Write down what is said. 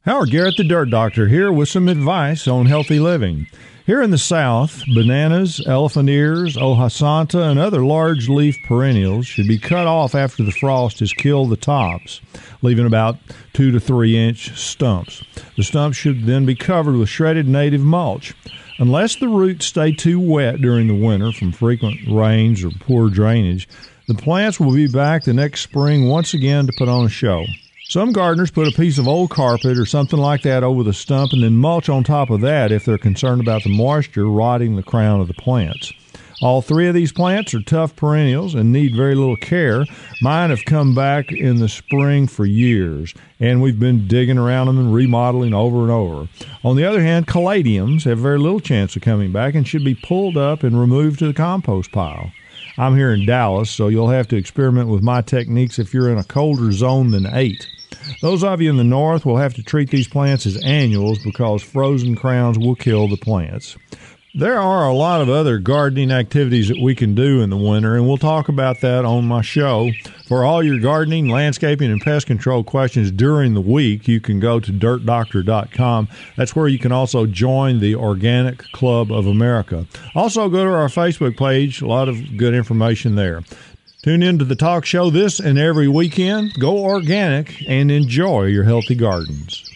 Howard Garrett, the Dirt Doctor, here with some advice on healthy living. Here in the South, bananas, elephant ears, ohasanta, and other large leaf perennials should be cut off after the frost has killed the tops, leaving about 2 to 3 inch stumps. The stumps should then be covered with shredded native mulch. Unless the roots stay too wet during the winter from frequent rains or poor drainage, the plants will be back the next spring once again to put on a show. Some gardeners put a piece of old carpet or something like that over the stump and then mulch on top of that if they're concerned about the moisture rotting the crown of the plants. All three of these plants are tough perennials and need very little care. Mine have come back in the spring for years, and we've been digging around them and remodeling over and over. On the other hand, caladiums have very little chance of coming back and should be pulled up and removed to the compost pile. I'm here in Dallas, so you'll have to experiment with my techniques if you're in a colder zone than 8. Those of you in the north will have to treat these plants as annuals because frozen crowns will kill the plants. There are a lot of other gardening activities that we can do in the winter, and we'll talk about that on my show. For all your gardening, landscaping, and pest control questions during the week, you can go to dirtdoctor.com. That's where you can also join the Organic Club of America. Also, go to our Facebook page. A lot of good information there. Tune in to the talk show this and every weekend. Go organic and enjoy your healthy gardens.